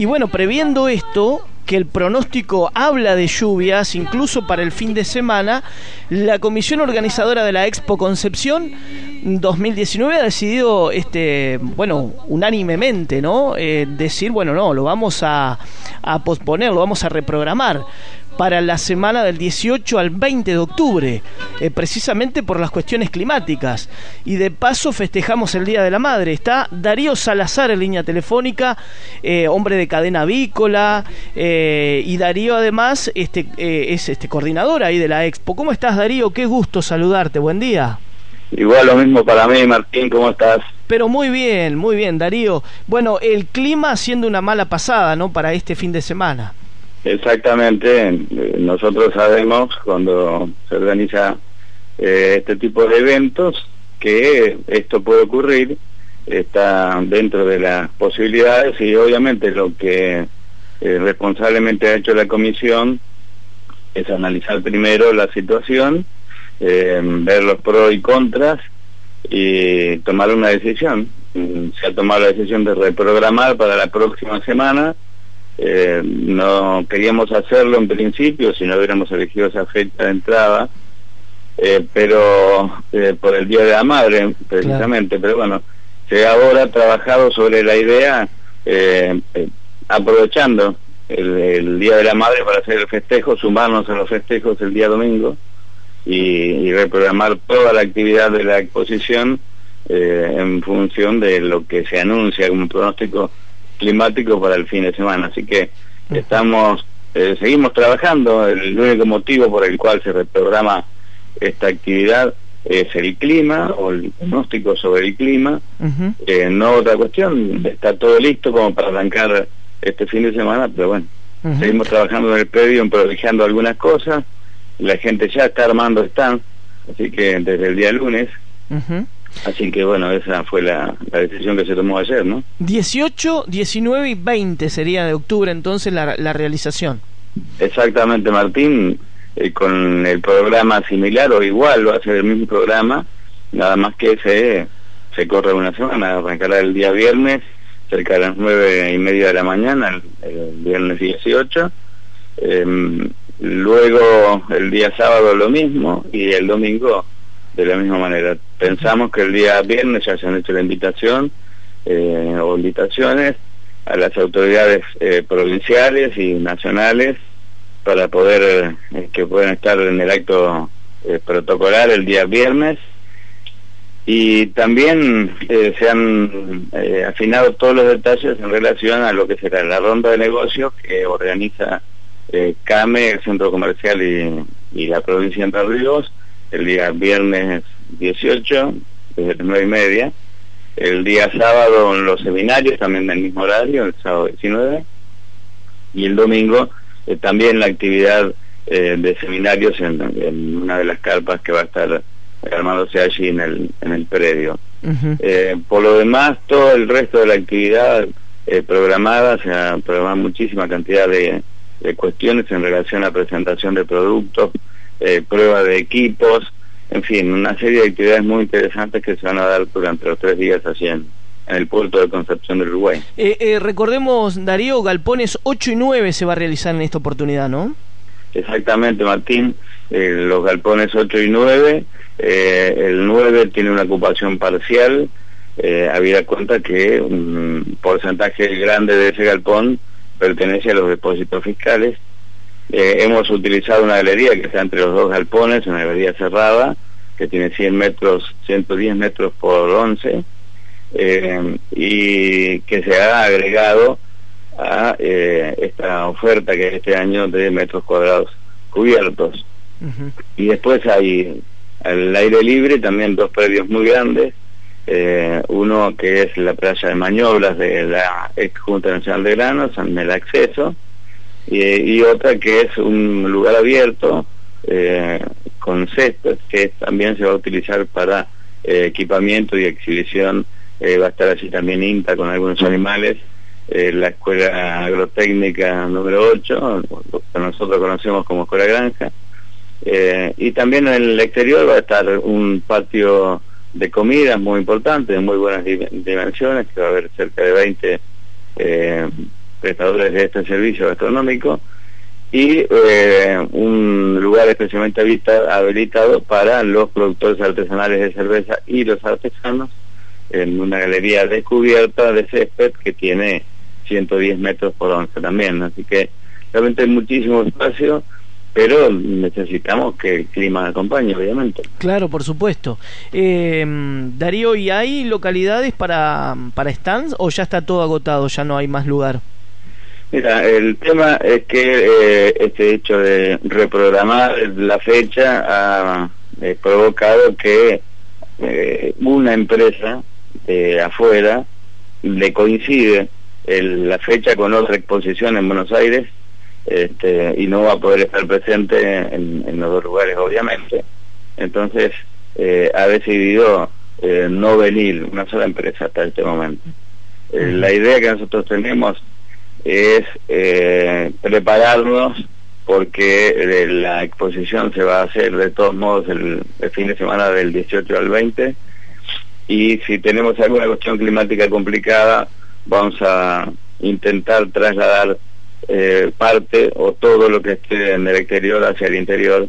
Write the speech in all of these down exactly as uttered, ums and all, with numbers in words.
Y bueno, previendo esto, que el pronóstico habla de lluvias, incluso para el fin de semana, la comisión organizadora de la Expo Concepción dos mil diecinueve ha decidido, este, bueno, unánimemente, ¿no? Eh, decir, bueno, no, lo vamos a, a posponer, lo vamos a reprogramar para la semana del dieciocho al veinte de octubre, eh, precisamente por las cuestiones climáticas. Y de paso festejamos el Día de la Madre. Está Darío Salazar en línea telefónica, eh, hombre de cadena avícola, eh, y Darío además este, eh, es este coordinador ahí de la Expo. ¿Cómo estás, Darío? Qué gusto saludarte, buen día. Igual lo mismo para mí, Martín, ¿cómo estás? Pero muy bien, muy bien, Darío. Bueno, el clima haciendo una mala pasada, ¿no?, para este fin de semana. Exactamente, nosotros sabemos cuando se organiza eh, este tipo de eventos que esto puede ocurrir, está dentro de las posibilidades y obviamente lo que eh, responsablemente ha hecho la comisión es analizar primero la situación, eh, ver los pros y contras y tomar una decisión. Se ha tomado la decisión de reprogramar para la próxima semana. Eh, no queríamos hacerlo en principio si no hubiéramos elegido esa fecha de entrada, eh, pero eh, por el Día de la Madre precisamente, claro. Pero bueno, se ha ahora trabajado sobre la idea, eh, eh, aprovechando el, el Día de la Madre para hacer el festejo, sumarnos a los festejos el día domingo y, y reprogramar toda la actividad de la exposición eh, en función de lo que se anuncia como pronóstico climático para el fin de semana. Así que estamos eh, seguimos trabajando. El único motivo por el cual se reprograma esta actividad es el clima o el pronóstico sobre el clima. Uh-huh. eh, no otra cuestión. Está todo listo como para arrancar este fin de semana, pero bueno, uh-huh. Seguimos trabajando en el predio, improvisando algunas cosas. La gente ya está armando stand, así que desde el día lunes. Uh-huh. Así que bueno, esa fue la, la decisión que se tomó ayer, ¿no? dieciocho, diecinueve y veinte sería de octubre entonces la, la realización. Exactamente, Martín, eh, con el programa similar o igual, va a ser el mismo programa, nada más que se, se corre una semana, arrancará el día viernes, cerca de las nueve y media de la mañana, el, el viernes dieciocho, eh, luego el día sábado lo mismo y el domingo de la misma manera. Pensamos que el día viernes ya se han hecho la invitación eh, o invitaciones a las autoridades eh, provinciales y nacionales para poder eh, que puedan estar en el acto eh, protocolar el día viernes, y también eh, se han eh, afinado todos los detalles en relación a lo que será la ronda de negocios que organiza eh, CAME, el Centro Comercial y, y la provincia de Entre Ríos, el día viernes dieciocho, desde las nueve y media, el día sábado en los seminarios, también en el mismo horario, el sábado diecinueve, y el domingo eh, también la actividad eh, de seminarios en, en una de las carpas que va a estar armándose allí en el, en el predio. Uh-huh. Eh, por lo demás, todo el resto de la actividad eh, programada, se ha programado muchísima cantidad de, de cuestiones en relación a presentación de productos, Eh, prueba de equipos, en fin, una serie de actividades muy interesantes que se van a dar durante los tres días allí en, en el puerto de Concepción del Uruguay. Eh, eh, recordemos, Darío, galpones ocho y nueve se va a realizar en esta oportunidad, ¿no? Exactamente, Martín, eh, los galpones ocho y nueve, eh, el nueve tiene una ocupación parcial, eh, habida cuenta que un porcentaje grande de ese galpón pertenece a los depósitos fiscales. Eh, hemos utilizado una galería que está entre los dos galpones, una galería cerrada, que tiene cien metros, ciento diez metros por once, eh, y que se ha agregado a eh, esta oferta que es este año de metros cuadrados cubiertos. Uh-huh. Y después hay al aire libre también dos predios muy grandes, eh, uno que es la playa de maniobras de la ex Junta Nacional de Granos, en el acceso, Y, y otra que es un lugar abierto eh, con césped que también se va a utilizar para eh, equipamiento y exhibición. Eh, va a estar allí también INTA con algunos animales, eh, la escuela agrotécnica número ocho, lo que nosotros conocemos como escuela granja, eh, y también en el exterior va a estar un patio de comidas muy importante, de muy buenas dimensiones, que va a haber cerca de veinte eh, prestadores prestadores de este servicio gastronómico y eh, un lugar especialmente habita, habilitado para los productores artesanales de cerveza y los artesanos, en una galería descubierta de césped que tiene ciento diez metros por once también, así que realmente hay muchísimo espacio, pero necesitamos que el clima acompañe, obviamente. Claro, por supuesto. Eh, Darío, ¿y hay localidades para, para stands o ya está todo agotado, ya no hay más lugar? Mira, el tema es que eh, este hecho de reprogramar la fecha ha eh, provocado que eh, una empresa de afuera le coincide el, la fecha con otra exposición en Buenos Aires, este, y no va a poder estar presente en, en los dos lugares, obviamente. Entonces eh, ha decidido eh, no venir una sola empresa hasta este momento. Eh, la idea que nosotros tenemos es eh, prepararnos, porque eh, la exposición se va a hacer de todos modos el, el fin de semana del dieciocho al veinte, y si tenemos alguna cuestión climática complicada vamos a intentar trasladar eh, parte o todo lo que esté en el exterior hacia el interior,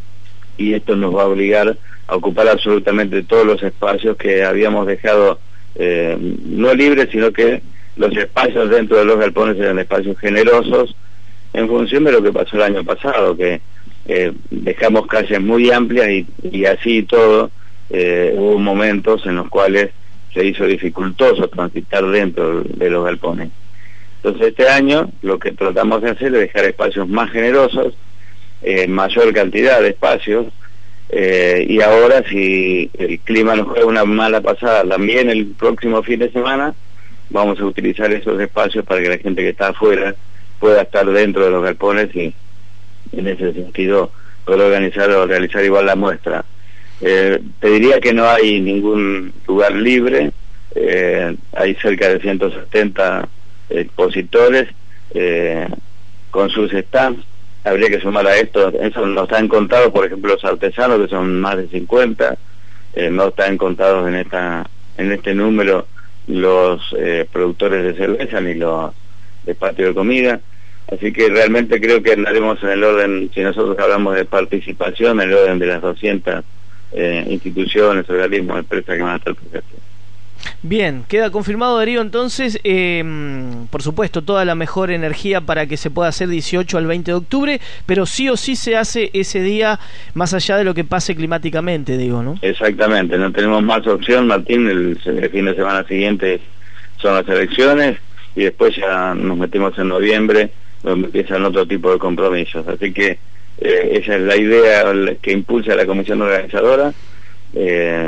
y esto nos va a obligar a ocupar absolutamente todos los espacios que habíamos dejado eh, no libres, sino que los espacios dentro de los galpones eran espacios generosos en función de lo que pasó el año pasado, que eh, dejamos calles muy amplias y, y así y todo eh, hubo momentos en los cuales se hizo dificultoso transitar dentro de los galpones. Entonces este año lo que tratamos de hacer es dejar espacios más generosos, eh, mayor cantidad de espacios, eh, y ahora si el clima nos juega una mala pasada también el próximo fin de semana, vamos a utilizar esos espacios para que la gente que está afuera pueda estar dentro de los galpones y en ese sentido poder organizar o realizar igual la muestra. Eh, te diría que no hay ningún lugar libre, eh, hay cerca de ciento setenta expositores eh, con sus stands. Habría que sumar a esto, eso no están contados, por ejemplo, los artesanos, que son más de cincuenta, eh, no están contados en esta en este número los eh, productores de cerveza ni los de patio de comida, así que realmente creo que andaremos en el orden, si nosotros hablamos de participación, en el orden de las doscientas eh, instituciones, organismos, empresas que van a estar presentes. Bien, queda confirmado, Darío, entonces, eh, por supuesto, toda la mejor energía para que se pueda hacer dieciocho al veinte de octubre, pero sí o sí se hace ese día, más allá de lo que pase climáticamente, digo, ¿no? Exactamente, no tenemos más opción, Martín. El, el fin de semana siguiente son las elecciones y después ya nos metemos en noviembre, donde empiezan otro tipo de compromisos, así que eh, esa es la idea que impulsa la comisión organizadora. eh,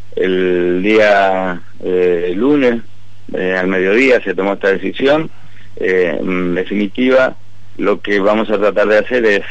El día eh, lunes, eh, al mediodía, se tomó esta decisión. Eh, en definitiva, lo que vamos a tratar de hacer es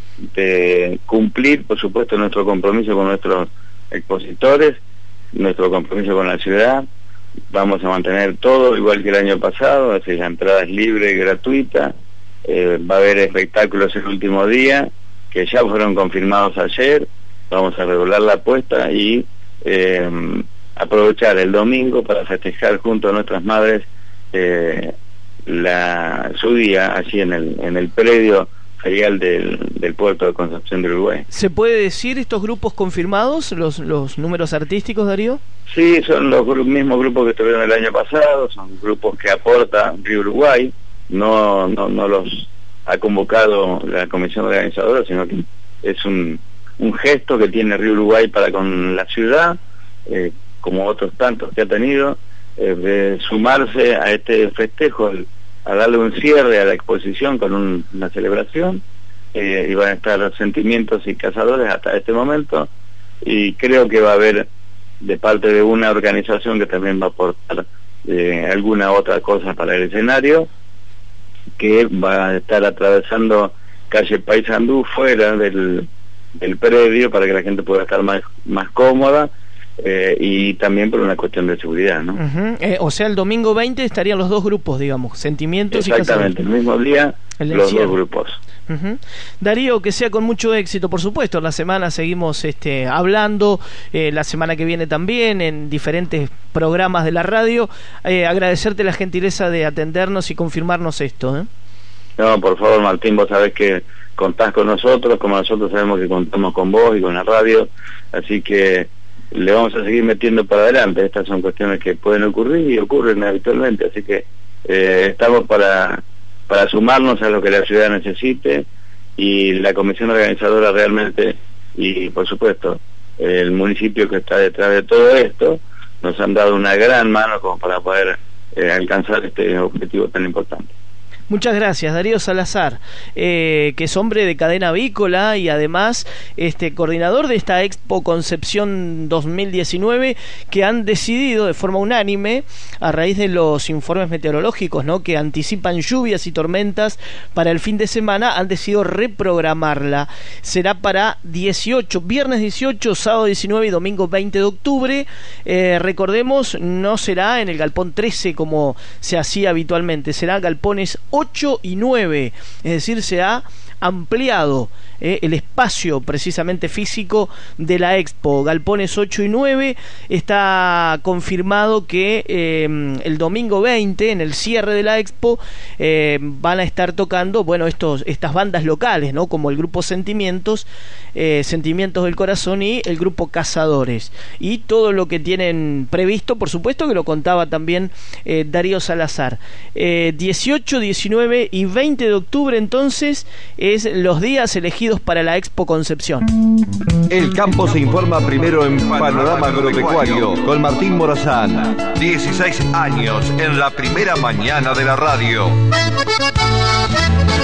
de cumplir, por supuesto, nuestro compromiso con nuestros expositores, nuestro compromiso con la ciudad. Vamos a mantener todo igual que el año pasado, es decir, la entrada es libre y gratuita. Eh, va a haber espectáculos el último día, que ya fueron confirmados ayer. Vamos a regular la apuesta y Eh, aprovechar el domingo para festejar junto a nuestras madres eh, la, su día allí en el en el predio ferial del, del puerto de Concepción del Uruguay. ¿Se puede decir estos grupos confirmados, los los números artísticos, Darío? Sí, son los gru mismos grupos que estuvieron el año pasado, son grupos que aporta Río Uruguay, no, no, no los ha convocado la comisión organizadora, sino que es un un gesto que tiene Río Uruguay para con la ciudad, eh, como otros tantos que ha tenido, eh, de sumarse a este festejo, a darle un cierre a la exposición con un, una celebración, eh, y van a estar Sentimientos y Cazadores hasta este momento, y creo que va a haber de parte de una organización que también va a aportar eh, alguna otra cosa para el escenario, que va a estar atravesando calle Paysandú fuera del el predio para que la gente pueda estar más más cómoda, eh, y también por una cuestión de seguridad, ¿no? Uh-huh. eh, o sea, el domingo veinte estarían los dos grupos, digamos, Sentimientos y Cazadores. Exactamente, el mismo día el los dos grupos. Uh-huh. Darío, que sea con mucho éxito, por supuesto. La semana seguimos este, hablando, eh, la semana que viene también en diferentes programas de la radio. Eh, agradecerte la gentileza de atendernos y confirmarnos esto, ¿eh? No, por favor, Martín, vos sabés que contás con nosotros, como nosotros sabemos que contamos con vos y con la radio, así que le vamos a seguir metiendo para adelante. Estas son cuestiones que pueden ocurrir y ocurren habitualmente, así que eh, estamos para, para sumarnos a lo que la ciudad necesite, y la comisión organizadora realmente, y por supuesto el municipio que está detrás de todo esto, nos han dado una gran mano como para poder eh, alcanzar este objetivo tan importante. Muchas gracias, Darío Salazar, eh, que es hombre de cadena avícola y además este coordinador de esta Expo Concepción dos mil diecinueve, que han decidido de forma unánime, a raíz de los informes meteorológicos, ¿no?, que anticipan lluvias y tormentas para el fin de semana, han decidido reprogramarla. Será para dieciocho, viernes dieciocho, sábado diecinueve y domingo veinte de octubre. Eh, recordemos, no será en el Galpón trece como se hacía habitualmente, será galpones ocho y nueve, es decir, se ha ampliado eh, el espacio precisamente físico de la Expo. Galpones ocho y nueve, está confirmado que eh, el domingo veinte, en el cierre de la Expo, eh, van a estar tocando, bueno, estos estas bandas locales, ¿no?, como el grupo Sentimientos, eh, Sentimientos del Corazón, y el grupo Cazadores, y todo lo que tienen previsto, por supuesto que lo contaba también eh, Darío Salazar. eh, dieciocho, diecinueve y veinte de octubre entonces es los días elegidos para la Expo Concepción. El campo se informa primero en Panorama Agropecuario con Martín Morazán. dieciséis años en la primera mañana de la radio.